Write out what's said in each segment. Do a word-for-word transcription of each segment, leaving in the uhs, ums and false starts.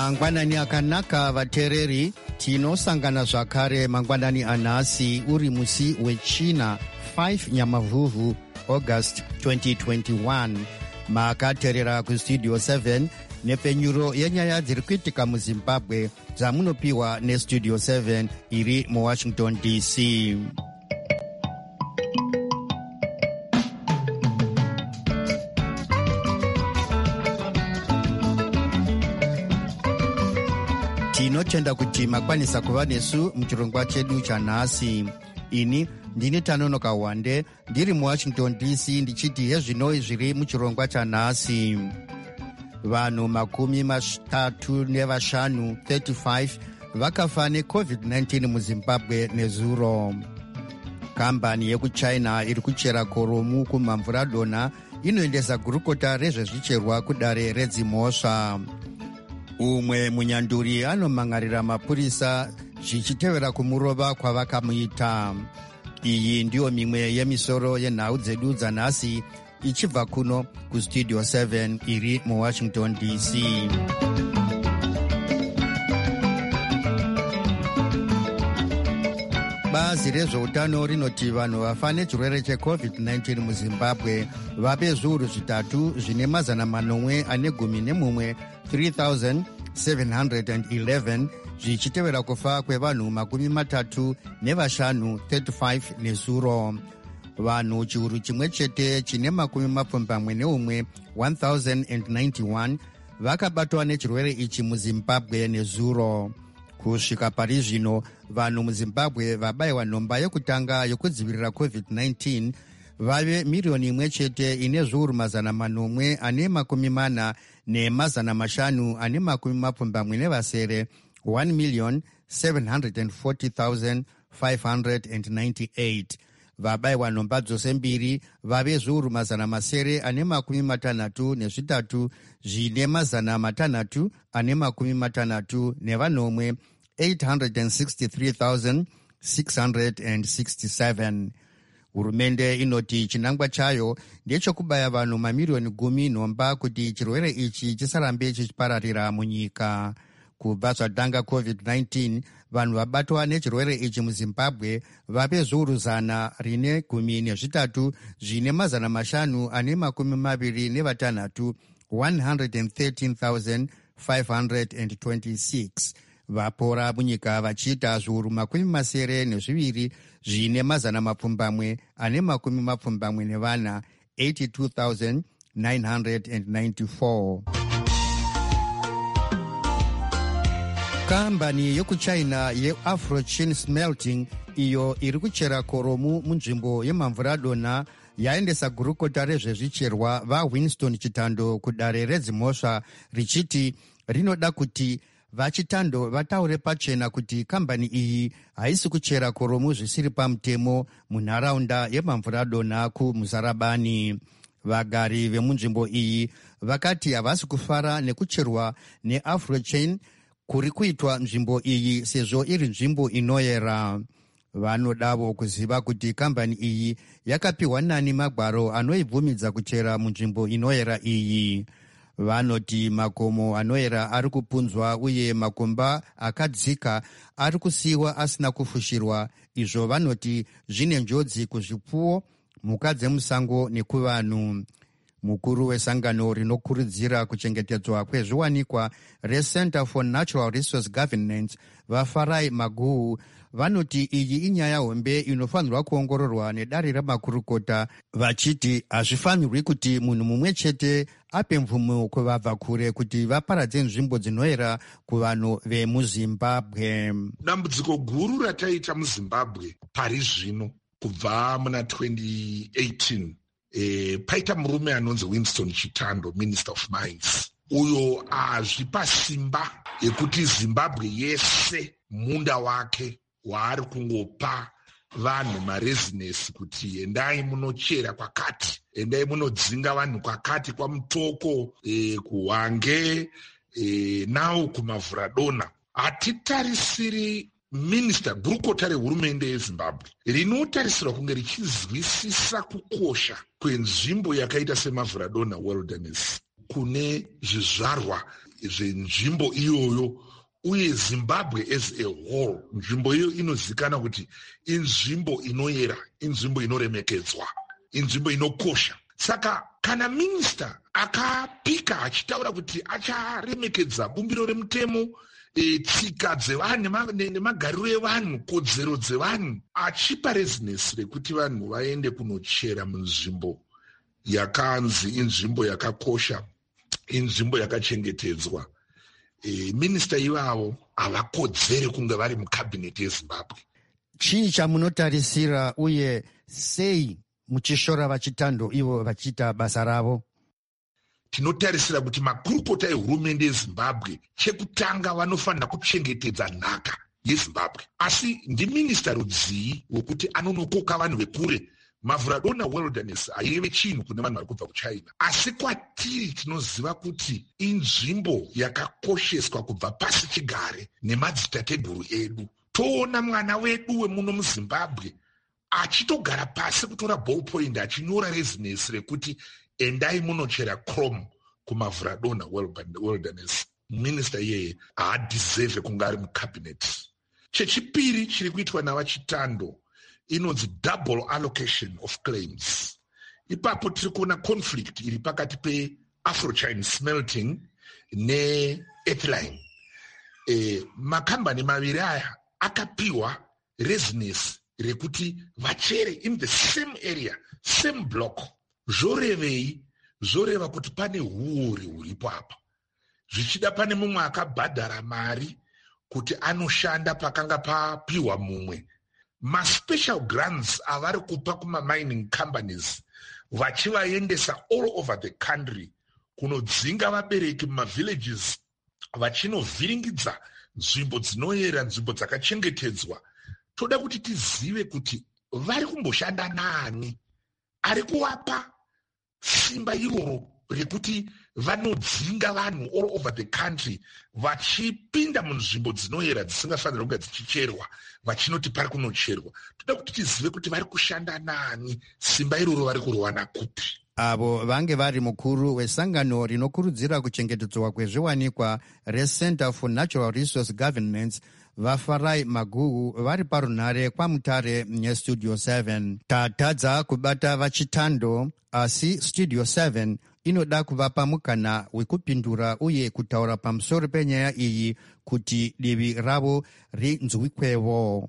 mangwanani akanaka vateereri, tinosangana zvakare mangwanani anhasi uri musi wechina five Nyamavhuvhu August twenty twenty-one. Makateerera kustudio seven nepfenyuro yenyaya dziri kuitika muZimbabwe dzamunopiwa nestudio seven iri muWashington D C. Tinotenda kuti makwanisa kuva nesu muchirongwa chedu chanhasi. Ini ndini Tanonoka Wande ndiri muWashington D C ndichiti hezvinoi zviri muchirongwa chanhasi. Vanhu makumi matatu nevashanu thirty-five vakafa necovid nineteen muZimbabwe nezuro. Kambani yekuchina iri kuchera koromu kumamvuradona inoendesa gurukota rezvezvicherwa kudare redzimhosva. Umwe munyanduri anomangarira mapurisa zvichitevera kumurova kwavakamuita. Iyi ndiyo mimwe yemisoro yenhau dzedu dzanhasi ichibva kuno kustudio seven iri muWashington D C. Bazi rezveutano rinoti vanhu vafa nechirwere checovid nineteen muZimbabwe vape zviuru zvitatu zvine mazana manomwe ane gumi nemumwe three thousand seven hundred eleven zvichitevera kufa kwevanhu makumi matatu nevashanu thirty-five nezuro. Vanhu chiuru chimwe chete chine makumi mapfumbamwe neumwe one thousand ninety-one vakabatwa nechirwere ichi muZimbabwe nezuro. Kusvika pari zvino vanhu muZimbabwe vabayiwa nhomba yekutanga yokudzivirira covid nineteen vave miriyoni imwe chete ine zviuru mazana manomwe ane makumi mana nemazana mashanu ane makumi mapfumbamwe nevasere one million seven hundred forty thousand five hundred ninety-eight. Vabayiwa nhomba dzose mbiri vave zviuru mazana masere ane makumi matanhatu nezvitatu zvine mazana matanhatu ane makumi matanhatu nevanomwe eight hundred sixty-three thousand six hundred sixty-seven. Hurumende inoti chinangwa chayo ndechokubaya vanhu mamiriyoni gumi nhomba kuti chirwere ichi chisarambe chichipararira munyika. Kubva zvadanga covid nineteen vanhu vabatwa nechirwere ichi muZimbabwe vape zviuru zana rine gumi nezvitatu zvine mazana mashanu ane makumi maviri nevatanhatu one hundred thirteen thousand five hundred twenty-six. Vapora munyika vachiita zviuru makumi masere nezviviri zvine mazana mapfumbamwe ane makumi mapfumbamwe nevana eighty-two thousand nine hundred ninety-four. Kambani yekuchina yeAfrochin Smelting iyo iri kuchera koromu munzvimbo yemamvuradona yaendesa gurukota rezvezvicherwa vaWinston Chitando kudare redzimhosva richiti rinoda kuti vachitando vataure pachena kuti kambani iyi haisi kuchera koromu zvisiri pamutemo munharaunda yemamvuradona kuMuzarabani. Vagari vemunzvimbo iyi vakati havasi kufara nekucherwa neAfrochain kuri kuitwa nzvimbo iyi sezvo iri nzvimbo inoyera. Vanodavo kuziva kuti kambani iyi yakapiwa nani magwaro anoibvumidza kuchera munzvimbo inoyera iyi. Vanoti makomo anoyera ari kupunzwa uye makomba akadzika ari kusiyiwa asina kufushirwa. Izvo vanoti zvine njodzi kuzvipfuwo, mhuka dzemusango nekuvanhu. Mukuru wesangano rinokurudzira kuchengetedzwa kwezviwanikwa reCenter for Natural Resource Governance vaFarai Maguhu vanoti iyi inyaya hombe inofanirwa kuongororwa nedare remakurukota, vachiti hazvifanirwi kuti munhu mumwe chete ape mvumo kuvabva kure kuti vaparadze nzvimbo dzinoyera kuvanhu vemuZimbabwe. Dambudziko guru rataita muZimbabwe pari zvino kubva muna twenty eighteen E, paita murume anonzi Winston Chitando, Minister of Mines, uyo azvipa simba yekuti Zimbabwe yese munda wake waari kungopa vanhu marezinesi kuti endai munochera kwakati, endai munodzinga vanhu kwakati, kwamutoko, e, kuwange, e, nawo kumavhuradona. Hatitarisiri minista gurukota rehurumende yeZimbabwe rinotarisirwa kunge richizwisisa kukosha kwenzvimbo yakaita semavhuradona wilderness kune zvizvarwa zvenzvimbo iyoyo, uye Zimbabwe as a whole, nzvimbo iyo inozikanwa kuti inzvimbo inoyera, inzvimbo inoremekedzwa, inzvimbo inokosha. Saka kana minista akapika achitaura kuti acharemekedza bumbiro remutemo, e, tsika dzevanhu nemagariro evanhu, kodzero dzevanhu, achipa rezinesi rekuti vanhu vaende kunochera munzvimbo yakanzi inzvimbo yakakosha, inzvimbo yakachengetedzwa, e, minista ivavo havakodzere kunge vari mukabhineti yeZimbabwe. Chii chamunotarisira uye sei muchishora vachitando ivo vachiita basa ravo? Tinotarisira kuti makurukota ehurumende yeZimbabwe chekutanga vanofanira kuchengetedza nhaka yeZimbabwe. Asi ndiminista rudzii wekuti anonokoka vanhu vekure. Mavhuradona Wilderness haireve chinhu kune vanhu vari kubva kuChina. Asi kwatiri tinoziva kuti inzvimbo yakakosheswa kubva pasi chigare nemadzitateguru edu. Toona mwana wedu wemuno muZimbabwe achitogara pasi kutora ballpoint achinyora rezinesi rekuti endai munochera chrome kumavhuradona Wilderness. Minista iyeye haadhiserve kunge ari mukabineti. Chechipiri chiri kuitwa navachitando inonzi double allocation of claims. Ipapo tiri kuona conflict iri pakati pe-Afro-Chine Smelting ne-Earthline. E, makambani maviri aya akapiwa rezinesi rekuti vachere in the same area, same block. Zvorevei? Zvoreva kuti pane huori huripo apa. Zvichida pane mumwe akabhadhara mari kuti anoshanda pakanga papiwa mumwe. Ma-special grants avari kupa kuma-mining companies vachivaendesa all over the country kunodzinga vabereki muma-villages vachinovhiringidza nzvimbo dzinoyera, nzvimbo dzakachengetedzwa. Toda kuti tizive kuti vari kumboshanda naani ari kuvapa simba iroro rekuti vanodzinga vanhu all over the country vachipinda munzvimbo dzinoyera dzisingafanira kunge dzichicherwa vachinoti pari kunocherwa. Toda kuti tizive kuti vari kushanda naani, simba iroro vari kurowana kupi. Avo vange vari mukuru wesangano rinokurudzira kuchengetedzwa kwezviwanikwa reCenter for Natural Resource Governance vaFarai Magugu vari parunhare kwaMutare neStudio seven. Tatadza kubata vachitando, asi Studio seven inoda kuvapa mukana wekupindura uye kutaura pamusoro penyaya iyi kuti divi ravo rinzwikwevo.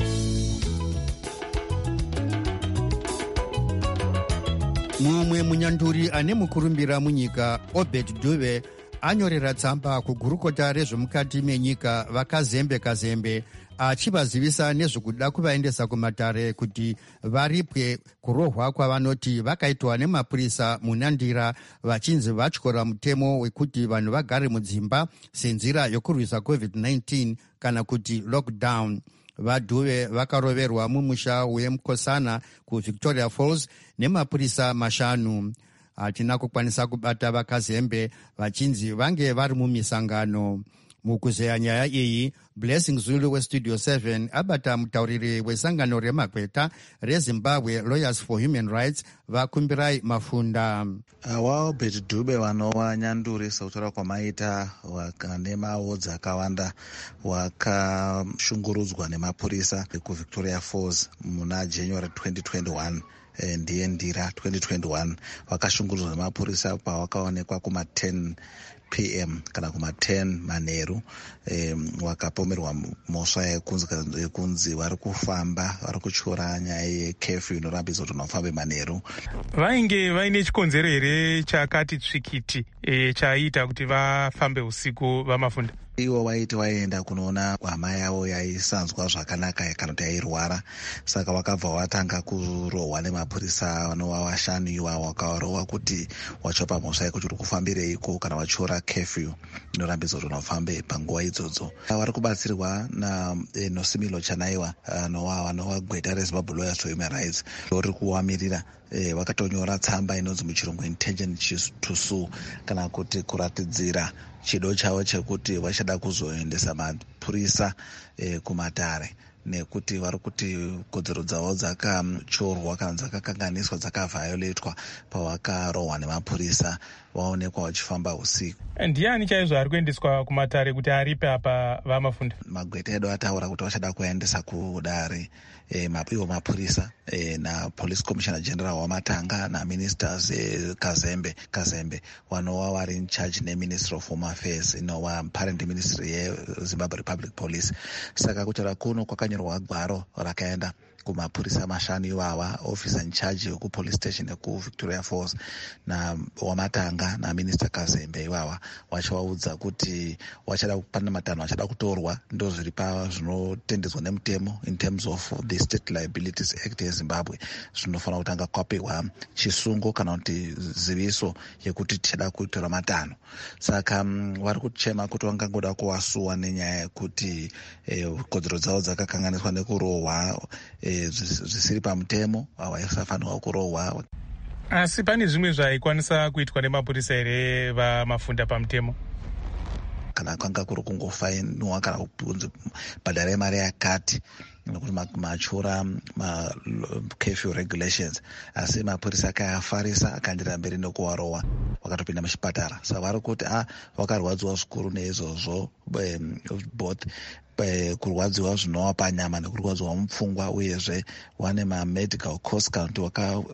Mumwe munyanduri ane mukurumbira munyika, Obed Dube, anyorera tsamba kugurukota rezvemukati menyika vaKazembe Kazembe achivazivisa nezvekuda kuvaendesa kumatare kuti varipwe kurohwa kwavanoti vakaitwa nemapurisa munandira vachinzi vatyora mutemo wekuti vanhu vagare mudzimba senzira yokurwisa covid nineteen kana kuti lockdown. VaDuve vakaroverwa mumusha weMkosana kuVictoria Falls nemapurisa mashanu. Hatina kukwanisa kubata vaKazembe vachinzi vange vari mumisangano. Mukuzeya nyaya iyi, Blessing Zulu weStudio seven abata mutauriri wesangano remakweta reZimbabwe Lawyers for Human Rights vakumbirai mafunda. Waobed Dube vanova nyanduri sekutaura kwamaita nemaodzi akawanda wakashungurudzwa nemapurisa kuVictoria Falls muna January twenty twenty-one. Ndiye ndira twenty twenty-one wakashungurudzwa nemapurisa pawakaonekwa kuma ten p m kana kuma ten manheru. Um, wakapomerwa mhosva yekunzi vari kufamba vari kutyora nyaya yekefyu inorambidza kuti vanofambe manheru. Vainge vaine chikonzero here chakati tsvikiti e, chaita kuti vafambe usiku vamafunda? Ivo vaiti vaenda kunoona hama yavo yaisanzwa zvakanaka kana kuti yairwara, saka vakabva vatanga kurohwa nemapurisa vanova vashanu ivavo. Vakarohwa kuti wachopa mhosva yekuti uri kufambireiko kana vachiora kefyu inorambidza kuti vanofambe panguva idzodzo. Vari kubatsirwa naNosimilo Chanaiwa anova vanova gweta reZimbabwe Lawyers for Human Rights rori kuvamirira. E, vakatonyora tsamba inonzi muchirungu intention to sue kana kuti kuratidzira chido chavo chekuti vachada kuzoendesa mapurisa eh, kumatare nekuti vari kuti kodzero dzavo dzakachorwa kana dzakakanganiswa dzakavhayoletwa pavakarohwa nemapurisa vaonekwa vachifamba usiku. Ndiani chaizvo ari kuendeswa kumatare kuti aripe apa vaMafunda? Magweta edu ataura kuti vachada kuendesa kudare e, iwo mapurisa e, na police commissioner general waMatanga na ministers e, Kazembe Kazembe vanova vari in charge neministry of home affairs inova parent ministry yeZimbabwe Republic Police. Saka kutaura kuno kwakanyorwa gwaro rakaenda kumapurisa mashanu iwawa, officer in charge yoku police station yoku Victoria Falls na waMatanga na minister Kazembe iwawa vachivaudza kuti vachada pana matanho achada kutorwa ndo zviri pa zvinotendedzwa nemutemo in terms of the State Liabilities Act yeZimbabwe zvinofanira kutanga kwapiwa chisungo kana kuti ziviso yekuti tichada kutora matanho. Saka vari kuchema kuti vangangoda kuvasuwa nenyaya yekuti eh, kodzero dzavo dzakakanganiswa nekurohwa eh, zvisiri pamutemo havasafanirwa kurohwa. Asi pane zvimwe zvaikwanisa kuitwa nemapurisa here vaMafunda pamutemo? Kana kwanga kuri kungofainiwa kana kunzi bhadhara mari yakati nekuti machura ma-curfew regulations, asi mapurisa akayafarisa akaendera mberi nekuvarohwa vakatopinda muchipatara. Saka vari kuti ah vakarwadziwa zvikuru neizvozvo both kurwadziwa zvinova panyama nekurwadziwa mupfungwa, uyezve vane mamedical cost kana kuti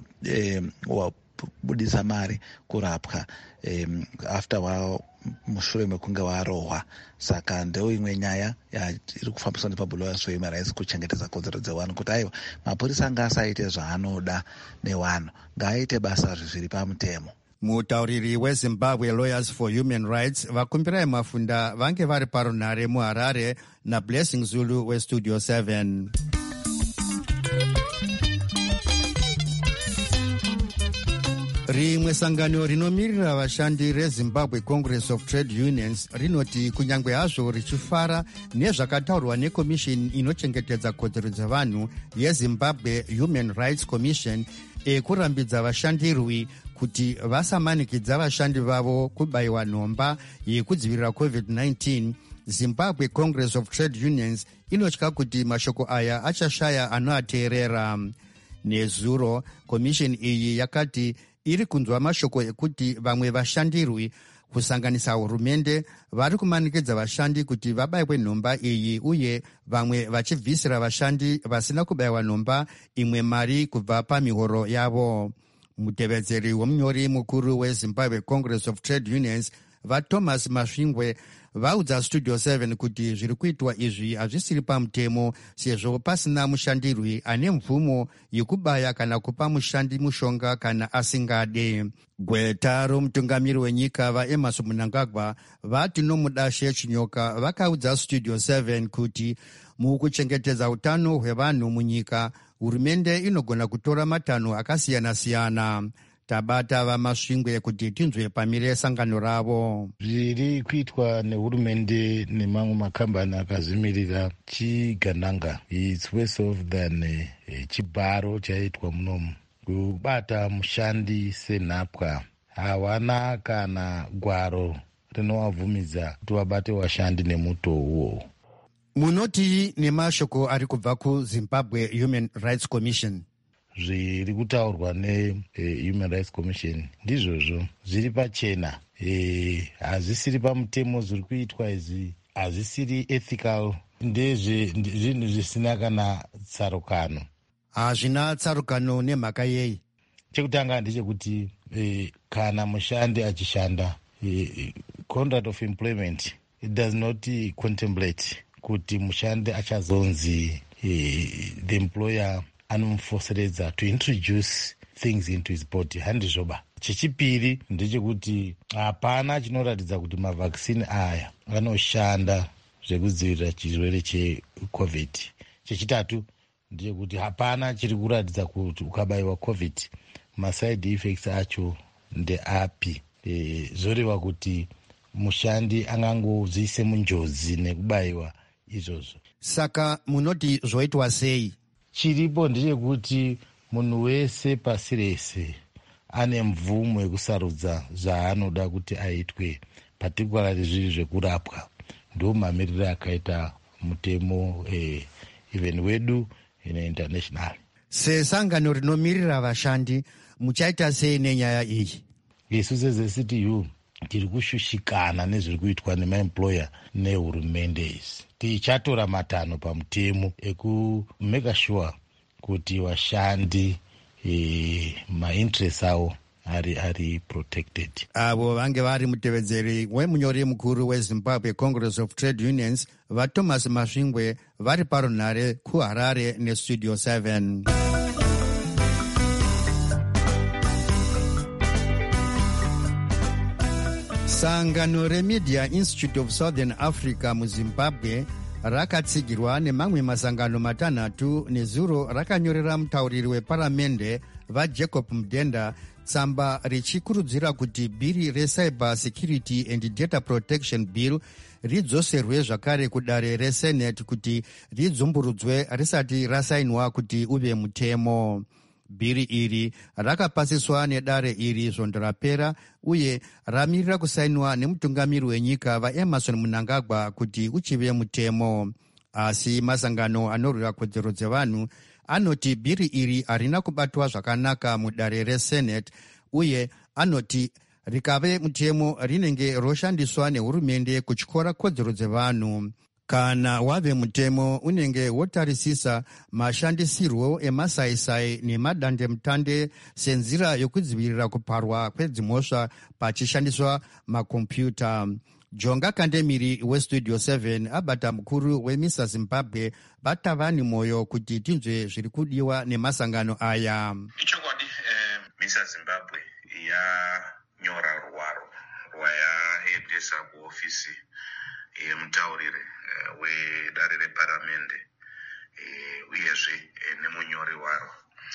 wakabudisa mari kurapwa um, after wa mushure mekunge varohwa. Saka ndeo imwe nyaya iri kufambiswa nepabulawazi wehuman rights kuchengetedza kodzero dzevanhu kuti aiwa mapurisa ngaasaite zvaanoda nevanhu, ngaaite basa zviri pamutemo. Mutauriri weZimbabwe Lawyers for Human Rights vakumbirai Mafunda vange vari parunhare muHarare naBlessing Zulu weStudio seven. Rimwe sangano rinomirira vashandi reZimbabwe Congress of Trade Unions rinoti kunyange hazvo richifara nezvakataurwa nekomishini inochengetedza kodzero dzevanhu yeZimbabwe Human Rights Commission ekurambidza vashandirwi kuti vasamanikidza vashandi vavo kubayiwa nhomba yekudzivirira covid nineteen, Zimbabwe Congress of Trade Unions inotya kuti mashoko aya achashaya anoateerera. Nezuro komishini iyi yakati iri kunzwa mashoko ekuti vamwe vashandirwi kusanganisa hurumende vari kumanikidza vashandi kuti vabayiwe nhomba iyi, uye vamwe vachibvisira vashandi vasina kubayiwa nhomba imwe mari kubva pamihoro yavo. Mutevedzeri womunyori mukuru weZimbabwe Congress of Trade Unions vaThomas Masvingwe vaudza Studio seven kuti zviri kuitwa izvi hazvisiri pamutemo sezvo pasina mushandirwi ane mvumo yekubaya kana kupa mushandi mushonga kana asingade. Gweta romutungamiri wenyika vaEmmerson Mnangagwa vati nomudashe Chinyoka vakaudza Studio seven kuti mukuchengetedza utano hwevanhu munyika hurumende inogona kutora matanho akasiyana-siyana. Tabata vaMasvingwe kuti tinzwe pamire sangano ravo. Zviri kuitwa nehurumende nemamwe makambani akazvimirira chigananga. It's worse off than uh, chibharo chaitwa munomu. Kubata mushandi senhapwa hawana kana gwaro rinovabvumidza kuti vabate vashandi nemuto uwo. Munoti nemashoko ari kubva kuZimbabwe Human Rights Commission. Zviri kutaurwa neHuman Rights Commission ndizvozvo zviri pachena, hazvisiri pamutemo zviri kuitwa izvi, hazvisiri ethical, ndezvinhu zvisina kana tsarukano. Hazvina tsarukano nemhaka yei? Chekutanga ndechekuti eh, kana mushandi achishanda eh, contract of employment it does not uh, contemplate kuti mushandi achazonzi eh, the employer anomufoseredza to introduce things into his body, handizvoba. Chechipiri ndechekuti hapana chinoratidza kuti mavhakisini aya anoshanda zvekudzivirira chirwere checovid. Chechitatu ndechekuti hapana chiri kuratidza kuti ukabayiwa covid maside effects acho ndeapi. E, zvoreva kuti mushandi angangodziise munjodzi nekubayiwa izvozvo. Saka munoti zvoitwa sei? Chiripo ndechekuti munhu wese pasi rese ane mvumo yekusarudza zvaanoda kuti aitwe, particularly zviri zvekurapwa. Ndo mamiriro akaita mutemo eh, even wedu neinternational. Sesangano rinomirira vashandi muchaita sei nenyaya iyi? Isu seZ C T U tiri kushushikana nezviri kuitwa nemaemployer nehurumende izi. Tichatora matanho pamutemo ekumeka sure kuti vashandi e, mainterest avo ari ari protected. Avo vange vari mutevedzeri wemunyori mukuru weZimbabwe Congress of Trade Unions vaThomas Masvingwe vari parunhare kuHarare neStudio seven. Sangano reMedia Institute of Southern Africa muZimbabwe rakatsigirwa nemamwe masangano matanhatu nezuro rakanyorera mutauriri weparamende vaJacob Mudenda tsamba richikurudzira kuti bhiri reCyber Security and Data Protection Bill ridzoserwe zvakare kudare reSenate kuti ridzumburudzwe risati rasainwa kuti uve mutemo. Bhiri iri rakapasiswa nedare iri svondo rapera uye ramirira kusainwa nemutungamiri wenyika vaEmerson Mnangagwa kuti uchive mutemo. Asi masangano anorwira kodzero dzevanhu anoti bhiri iri harina kubatwa zvakanaka mudare reSenate uye anoti rikave mutemo rinenge roshandiswa nehurumende kutyora kodzero dzevanhu. Kana wave mutemo unenge wotarisisa mashandisirwo emasaisai nemadandemutande senzira yokudzivirira kuparwa kwedzimhosva pachishandiswa makombiyuta. Jonga Kandemiri weStudio seven abata mukuru weMISA Zimbabwe vatavani moyo kuti tinzwe zviri kudiwa nemasangano aya. Ichokwadi eh, MISA Zimbabwe yanyora rwaro rwayaendesa kuofisi yemutauriri eh, wedare reparamende eh, uyezve eh, nemunyori waro.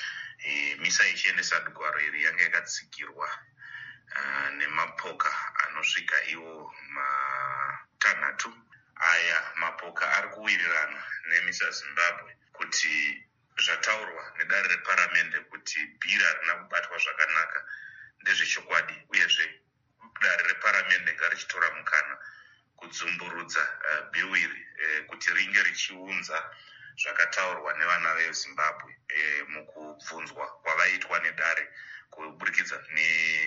Eh, MISA ichiendesa rwaro iri yanga yakatsigirwa Uh, nemapoka anosvika iwo matanhatu. Aya mapoka ari kuwirirana neMISA Zimbabwe kuti zvataurwa nedare reparamende kuti bhiri harina kubatwa zvakanaka ndezvechokwadi, uyezve dare reparamende ngarichitora mukana kudzumburudza uh, bhiri iri eh, kuti ringe richiunza zvakataurwa nevana veZimbabwe eh, mukubvunzwa kwavaitwa nedare kuburikidza ne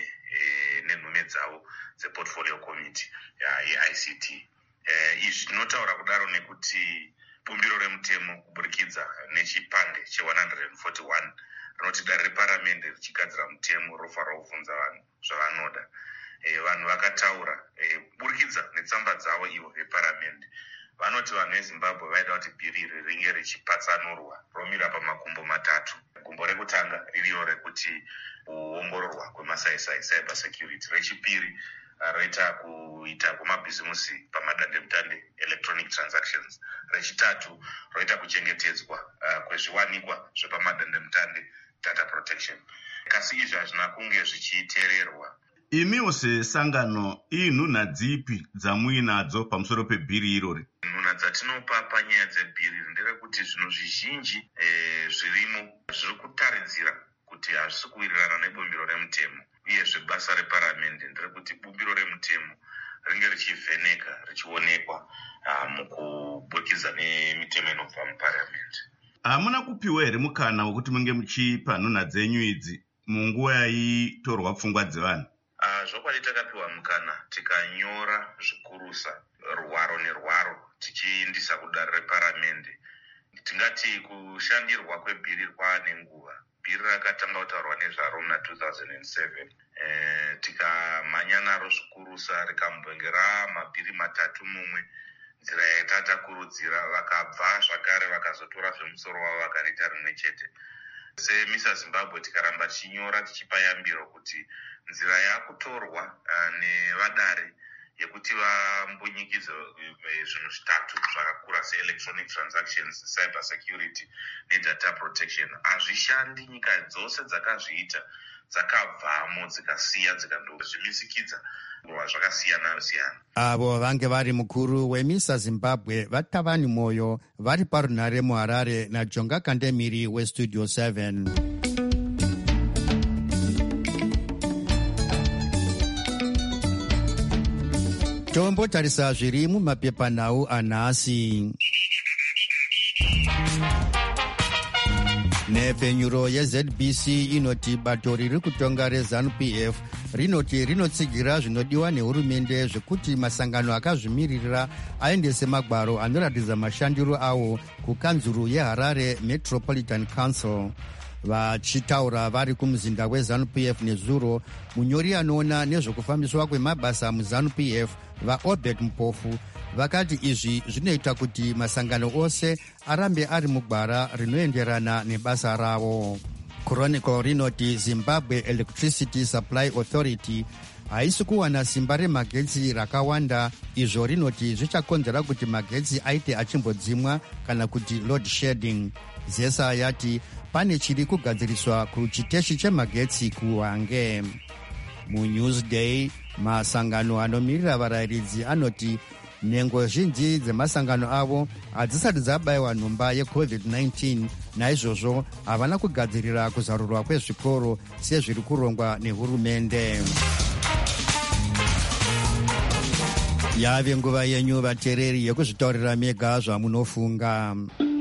E, nenhume dzavo dzeportfolio committee yeI C T. E, izvi tinotaura kudaro nekuti bumbiro remutemo kuburikidza nechipande che one forty-one rinoti dare reparamende richigadzira mutemo rofanira kuvhunza vanhu zvavanoda. E, vanhu vakataura e, kuburikidza netsamba dzavo ivo veparamende vanoti vanhu veZimbabwe vaida kuti bhiri iri ringe richipatsanurwa romira pamakumbo matatu. Gumbo rekutanga ririyo rekuti kuongororwa kwemasaisai cyber security, rechipiri roita kuita kwemabhizimusi pamadandemutande electronic transactions, rechitatu roita kuchengetedzwa uh, kwezviwanikwa zvepamadandemutande data protection. Kasi izvi hazvina kunge zvichiteererwa. Imiwo sesangano ii nhunha dzipi dzamuinadzo pamusoro pebhiri irori? Nhunha dzatinopa panyaya dzebhiri nderekuti zvinhu zvizhinji eh, zvirimo zviri kutaridzira kuti hazvisi kuwirirana nebumbiro remutemo, uyezve basa reparamende nderekuti bumbiro remutemo ringe richivheneka richionekwa uh, mukuburikidza nemitemo inobva muparamende. Hamuna kupiwa here mukana wekuti munge muchipa nhunha dzenyu idzi munguva yaitorwa pfungwa dzevanhu? Uh, zvokwadi takapiwa mukana tikanyora zvikurusa rwaro nerwaro tichiindisa kudare reparamende. Tingati kushandirwa kwebhiri kwaane nguva. Bhiri rakatanga kutaurwa nezvaro muna two thousand seven. Eh, tikamhanya naro zvikurusa rikambongera mabhiri matatu mumwe. Nzira yatatakurudzira vakabva zvakare vakazotora zvemusoro wavo vakarita rimwe chete. SeMISA Zimbabwe tikaramba tichinyora tichipa yambiro kuti nzira yakutorwa uh, nevadare yekuti vambonyikidze zvinhu zvitatu zvakakura seelectronic transactions, cyber security nedata protection hazvishandi. Nyika dzose dzakazviita dzakabvamo dzikasiya dzikandozvimisikidza zvakasiyana siyana. Avo vange vari mukuru weMISA Zimbabwe vatavani moyo vari parunhare muHarare naJonga Kandemiri weStudio seven. Tombotarisa zviri mumapepanhau anhasi. Nepfenyuro yeZ B C inoti bato riri kutonga reZANU P F rinoti rinotsigira zvinodiwa nehurumende zvekuti masangano akazvimirira aendese magwaro anoratidza mashandiro awo kukanzuru yeHarare Metropolitan Council. Vachitaura vari kumuzinda weZANU P F nezuro, munyori anoona nezvokufambiswa kwemabasa muZANU P F vaObert Mpofu vakati izvi zvinoita kuti masangano ose arambe ari mugwara rinoenderana nebasa ravo. Chronicle rinoti Zimbabwe Electricity Supply Authority haisi kuwana simba remagetsi rakawanda, izvo rinoti zvichakonzera kuti magetsi aite achimbodzimwa kana kuti load shedding. Zesa yati pane chiri kugadziriswa kuchiteshi chemagetsi kuHwange. MuNewsDay, masangano anomirira varayiridzi anoti nhengo zhinji dzemasangano avo hadzisati dzabayiwa nhomba yecovid nineteen, naizvozvo havana kugadzirira kuzarurwa kwezvikoro sezviri kurongwa nehurumende. Yave nguva yenyu vateereri yekuzvitaurira mega zvamunofunga.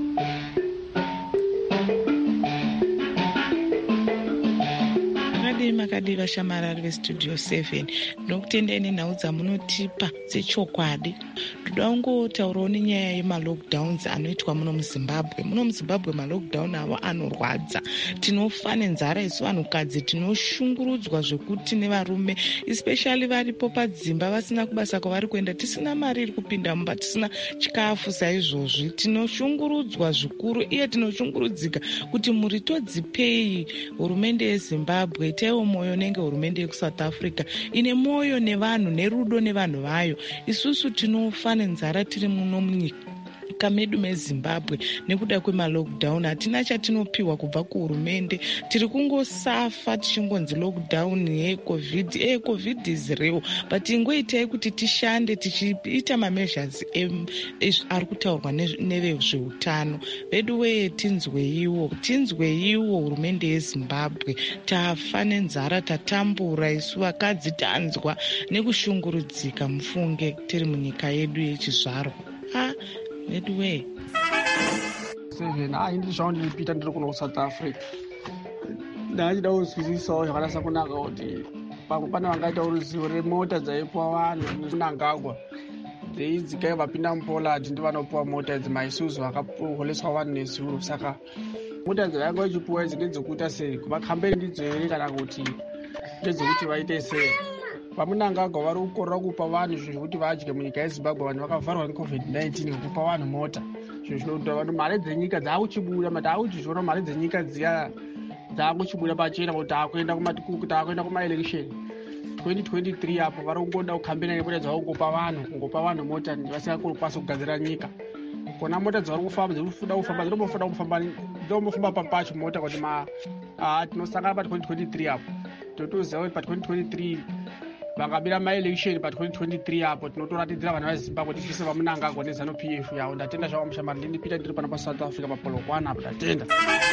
Makadiva shamarari vestudio seven, ndinokutendeni nhau dzamunotipa dzechokwadi. Toda kungotaurawo nenyaya yemalockdowns anoitwa muno muZimbabwe. Muno muZimbabwe malockdown avo anorwadza. Tinofa nenzara isu vanhukadzi, tinoshungurudzwa zvekuti nevarume especially varipo padzimba vasina kubasa kwavari kuenda, tisina mari iri kupinda mumba, tisina chikafu. Saizvozvi tinoshungurudzwa zvikuru, iye tinoshungurudzika kuti muri todzipei hurumende yeZimbabwe. Taiwo moyo nenge hurumende yekuSouth Africa ine moyo nevanhu nerudo nevanhu vayo. Isusu tinofa nenzara tiri muno munyika medu meZimbabwe nekuda kwemalockdown. Hatina chatinopiwa kubva kuhurumende, tiri kungosafa tichingonzi lockdown yecovid. Eh, covid is real, but ingoitai kuti tishande tichiita mameasures ari kutaurwa nevezveutano vedu. Weye tinzweiwo, tinzweiwo hurumende yeZimbabwe. Tafa nenzara, tatambura isu vakadzi, tanzwa nekushungurudzika. Mufunge tiri munyika yedu yechizvarwa. Ah, Edway seven ah indiri zvawo ndiripita ndiri kuno kuSouth Africa. Ndachida kuzwisisawo zvakanasa kunaka kuti pamwe pane vangaita ruzivo remota dzaipuwa vanhu kunangagwa dzeidzikai vapinda muPoland ndivanopuwa mota idzi maisuzu vakaholeswa vanhu nezuro. Saka mota dzavanga vachipuwa idzi ndedzekuita sei? Kuvakhambeni ndidzo here kana kuti ndedzekuti vaite sei? Vamunangagwa vari kukorera kupa vanhu zvinhu zvekuti vadye munyika yeZimbabwe. Vanhu vakavharwa necovid nineteen kupa vanhu mota, zvinhu zvinoita vanhu mari dzenyika dzaakuchibuda. Mati aakuchizviona mari dzenyika dziya dzaakuchibuda pachena kuti taakuenda taakuenda kumaelection twenty twenty-three apo vari kungoda kukhambena nemota dzavakungopa vanhu kungopa vanhu mota vasingakwanisi kugadzira nyika. Kona mota dzavari kufamba dzirikufuda kufamba dzinombofada kufamba dzinombofamba papacho mota kuti ma tinosangana pa twenty twenty-three apo totoziva kuti pa twenty twenty-three vakabira maelection pa twenty twenty-three apo tinotoratidzira vanhu veZimbabwe kuti tise vamunangagwa neZANU P F yawo. Ndatenda zvavo mushamari, ndinipita ndiri pano paSouth Africa papolokwana apo ndatenda.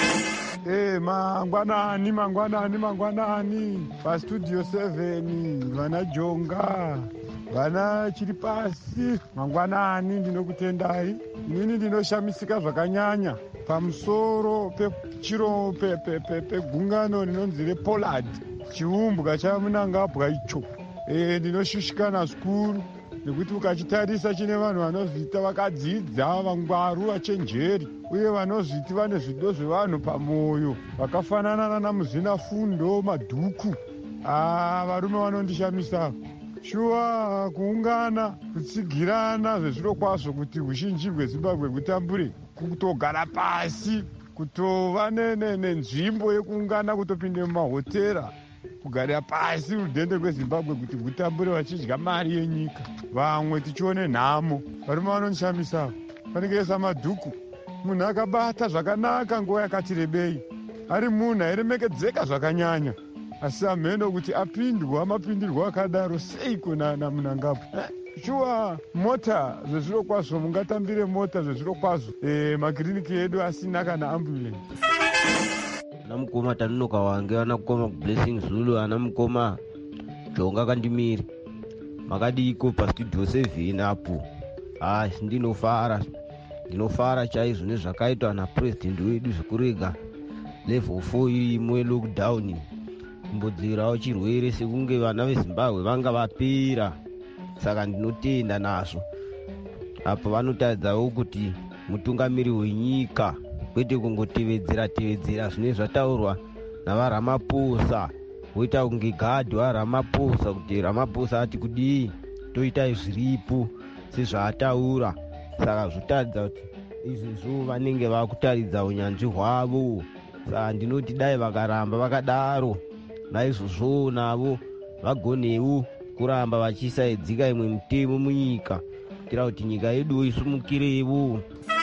Eh, mangwanani mangwanani mangwanani pastudio seven, vana Jonga, vana chiri pasi, mangwanani. Ndinokutendai. Nini ndinoshamisika zvakanyanya pamusoro pechiro pegungano rinonzi rePoland, chiumbwa chamunangagwa icho. Eh, ndinoshushikana zvikuru nekuti ukachitarisa chine vanhu vanozviita vakadzidza, vangwaru, vachenjeri uye vanozviti vane zvido zvevanhu pamoyo vakafanana nana Muzvinafundo, Madhuku. Ah, varume vanondishamisa shuwa. Kuungana, kutsigirana zvezviro kwazvo kuti huzhinji hweZimbabwe hutambure, kutogara pasi, kutova nenzvimbo yekuungana, kutopinde mumahotera, kugarira pasi rudhende kweZimbabwe kuti hutambure vachidya mari yenyika. Vamwe tichione nhamo. Varume vanondishamisa. Panenge saMadhuku, munhu akabata zvakanaka nguva yakati rebei, ari munhu airemekedzeka zvakanyanya, asi amheno kuti apindwa mapindirwo akadaro seiko naMunangagwa. Shuwa, mota zvezviro kwazvo, mungatambire mota zvezviro kwazvo. E, makiriniki edu asina kana ambulance. Ana mukoma Tanuka Hwange, ana mukoma Blessing Zulu, ana mukoma Jonga Kandimiri. Makadiko pastudio seven apo. Ah, ndinofara. Ndinofara chaizvo nezvakaitwa napresident wedu zvekurega level four irimo lockdown kumbodzerawo chirwere sekunge vana vezimbabwe vanga vapera. Saka ndinotenda nazvo. Apo vanotaridzawo kuti mutungamiri wenyika kwete kungotevedzera tevedzera zvine zvataurwa navaRamaphosa, woita kunge gadhi waRamaphosa kuti Ramaphosa ati kudii toita zviripo sezvaataura. Saka zvotaridza kuti izvezvo vanenge vakutaridza unyanzvi hwavo. Saka ndinoti dai vakaramba vakadaro naizvozvo navo vagonewo kuramba vachisaidzika imwe mitemo munyika kuitira kuti nyika yedu isumukirewo.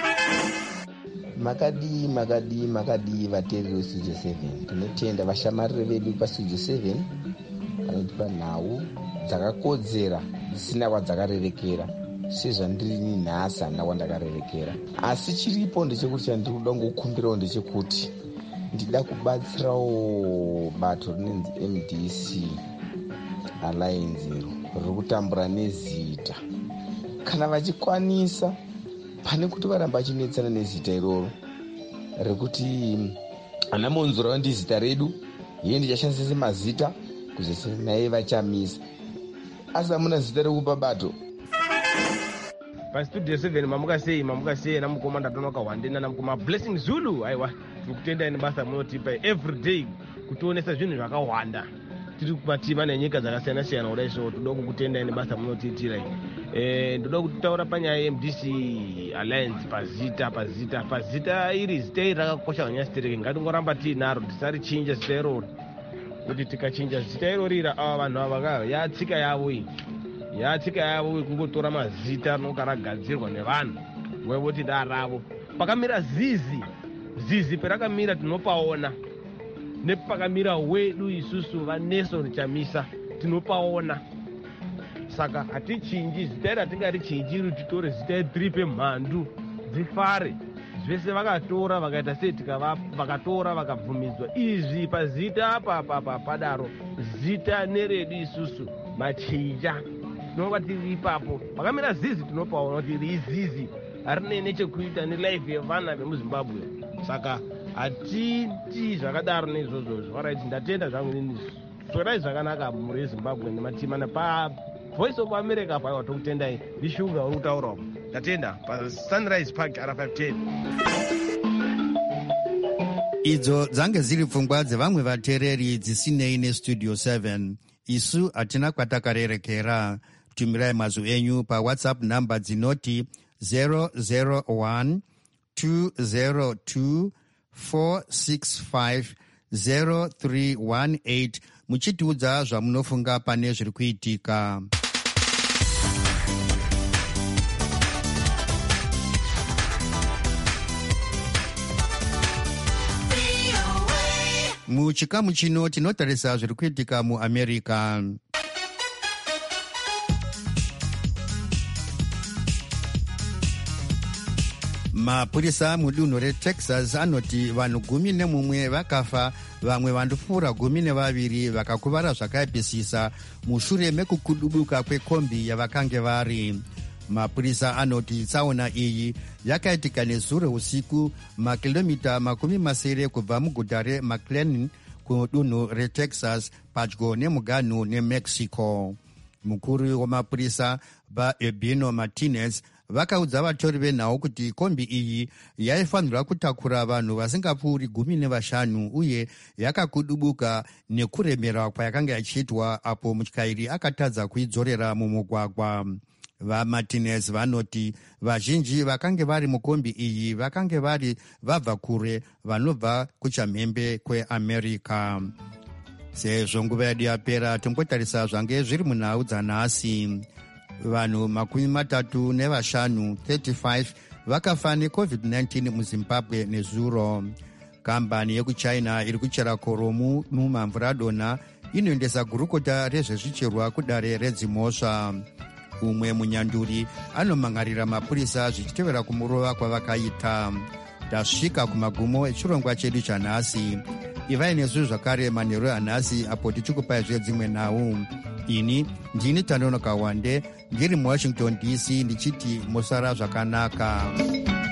Makadii makadii makadii vateereri vestudio seven. Tinotenda vashamariri vedu pastudio seven vanotipa nhau dzakakodzera dzisina kwadzakarerekera sezvandirini nhasi handina kwandakarerekera. Asi chiripo ndechekuti chandiri kuda kungokumbirawo ndechekuti ndida kubatsirawo bato rinonzi M D C Alliance riri kutambura nezita. Kana vachikwanisa pane kuti varamba vachinetsana nezita iroro rekuti ana monzora ndi zita redu iye ndichashandisa semazita kuzese naye vachamisa. Asi hamuna zita rekupa bato. Pastudio seven mamuka sei mamuka sei namukoma ndatonoka wandena namukoma Blessing Zulu. Aiwa tikutenda ine basa munotipa every day kutionesa zvinhu zvakawanda. Tiri kubatima nenyika dzakasiyana siyana kudai so toda kukutenda ine basa munotiitira. Eh ndoda kutaura panyaya ye M D C Alliance pazita pazita pazita iri zita iri rakakosha kunyasitereke. Ngatingoramba tinaro tisarichinja zita iroro. Kuti tikachinja zita irorira ava vanhu ava vakava yatsika yavo iyi. Yatsika yavo kungotora mazita anokaragadzirwa nevanhu wevoti daravo pakamira zizi zizi perakamira tinopaona nepakamira wedu isusu vaNelson Chamisa tinopaona. Saka hatichinji zita iri hatingarichinjiri titore zita tiripe mhandu dzifare zvese vakatora vakaita sei vakatora vakabvumidzwa. Izvi pazita apa apa padaro zita neredu isusu machinja tinonga tiri ipapo pakamira zizi tinopaona kuti iri izizi harine nechekuita nelife yevana vemuZimbabwe. Saka hatiti zvakadaro neizvozvo zvaraiti ndatenda zvangu nini torai zvakanaka muri yeZimbabwe nematimana pa Voice of America paiwa tokutendai ndishuga uri kutaurawo ndatenda paSunrise Park R five ten. Idzo dzange dziri pfungwa dzevamwe vateereri dzisinei nestudio seven. Isu hatina kwatakarerekera. Tumirai mazwi enyu paWhatsApp namba dzinoti zero zero one two zero two four six five zero three one eight muchitiudza zvamunofunga pane zviri kuitika. Muchikamu chino tinotarisa zviri kuitika muAmerica. Mapurisa mudunhu reTexas anoti vanhu gumi nemumwe vakafa, vamwe vandopfuura gumi nevaviri vakakuvara zvakaipisisa mushure mekukudubuka kwekombi yavakange vari. Mapurisa anoti tsaona iyi yakaitika nezuro usiku makilomita makumi masere kubva muguta reMcLean kudunhu reTexas padyo nemuganhu neMexico. Mukuru wamapurisa vaEbino Martinez vakaudza vatori venhau kuti kombi iyi yaifanirwa kutakura vanhu vasingapfuuri gumi nevashanu uye yakakudubuka nekuremera kwayakanga yachiitwa apo mutyairi akatadza kuidzorera mumugwagwa. VaMartinez vanoti vazhinji vakange vari mukombi iyi vakange vari vabva kure vanobva kuchamhembe kweAmerica. Sezvo nguva yedu yapera tombotarisa zvange zviri munhau dzanhasi. Vanhu makumi matatu nevashanu thirty-five vakafa necovid nineteen muZimbabwe nezuro. Kambani yekuchina iri kuchera koromu mumamvuradona inoendesa gurukota rezvezvicherwa kudare redzimhosva. Umwe munyanduri anomangarira mapurisa zvichitevera kumurova kwavakaita. Tasvika kumagumo echirongwa chedu chanhasi. Ivai nesu zvakare manheru anhasi apo tichikupai zvedzimwe nhau. Ini ndini Tanonoka Wande ndiri muWashington D C ndichiti musara zvakanaka.